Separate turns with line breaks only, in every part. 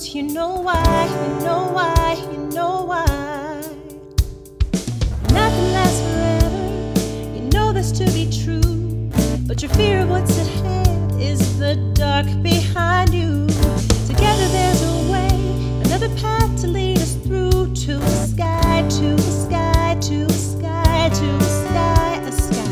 You know why, you know why, you know why. Nothing lasts forever, you know this to be true. But your fear of what's ahead is the dark behind you. Together there's a way, another path to lead us through to the sky, to the sky, to the sky, to the sky, a sky.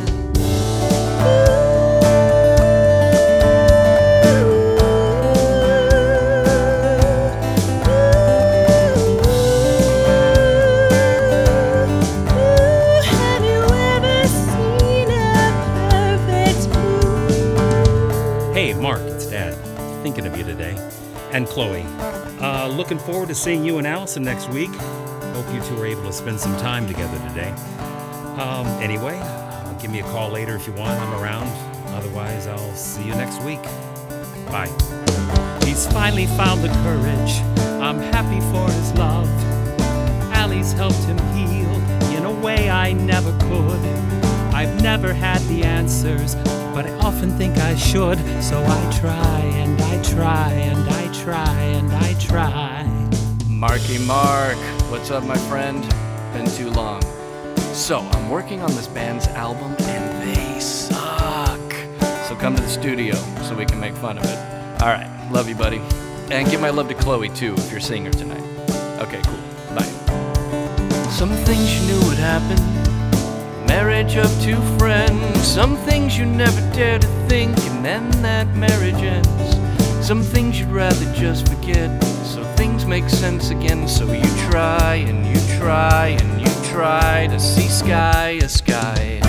Have you ever seen a perfect blue?
Hey, Mark, it's Dad. Thinking of you today. And Chloe. Looking forward to seeing you and Allison next week. Hope you two are able to spend some time together today. Anyway, give me a call later if you want. I'm around. Otherwise, I'll see you next week. Bye. He's finally found the courage. I'm happy for his love. Allie's helped him heal in a way I never could. I've never had the answers, but I often think I should. So I try and I try and I try and I try.
Marky Mark, what's up, my friend? Been too long. So, I'm working on this band's album and they suck. So come to the studio so we can make fun of it. Alright, love you, buddy. And give my love to Chloe, too, if you're seeing her tonight. Okay, cool. Bye. Some things you knew would happen. Marriage of two friends. Some things you never dare to think, and then that marriage ends. Some things you'd rather just forget, so things make sense again. So you try and you try and you try to see sky, a sky.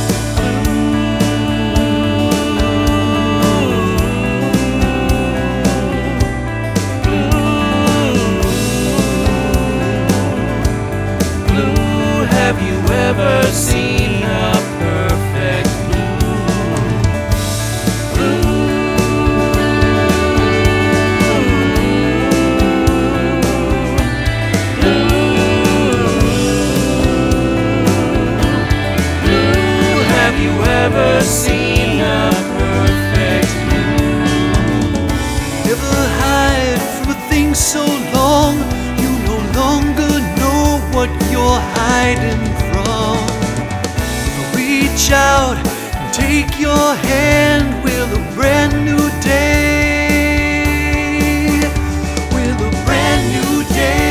Blue, have you ever seen a perfect ever seen a perfect blue?
Never hide from a thing so long, you no longer know what you're hiding from. Reach out and take your hand with a brand new day, with a brand new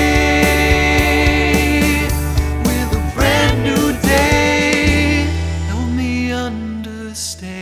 day, with a brand new day. Help me understand.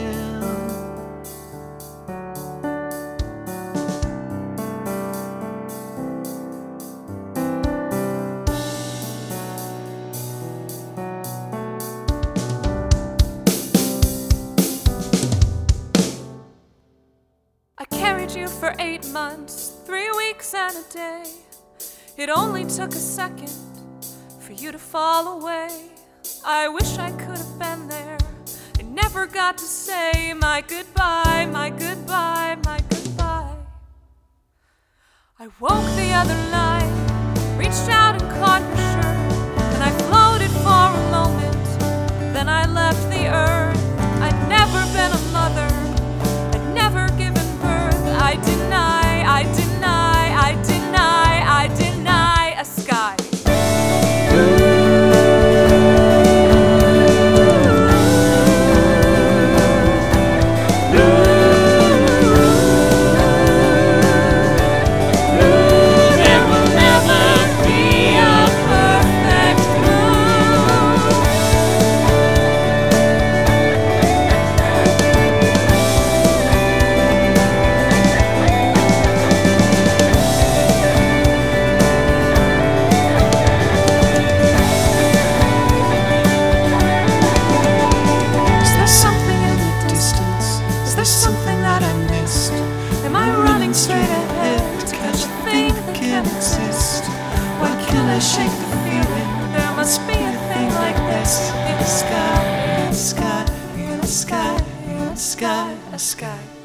I carried you for 8 months, 3 weeks and a day. It only took a second for you to fall away. I wish I could have been there. I never got to say my goodbye, my goodbye, my goodbye. I woke the other night, reached out and caught your shirt, and I floated for a moment, then I left the earth. I'd never been a mother, I'd never given birth. I deny, I deny, I deny, I deny a sky.
Shake the feeling, there must be a thing like this. In the sky, in the sky, in the sky, in the sky, a sky.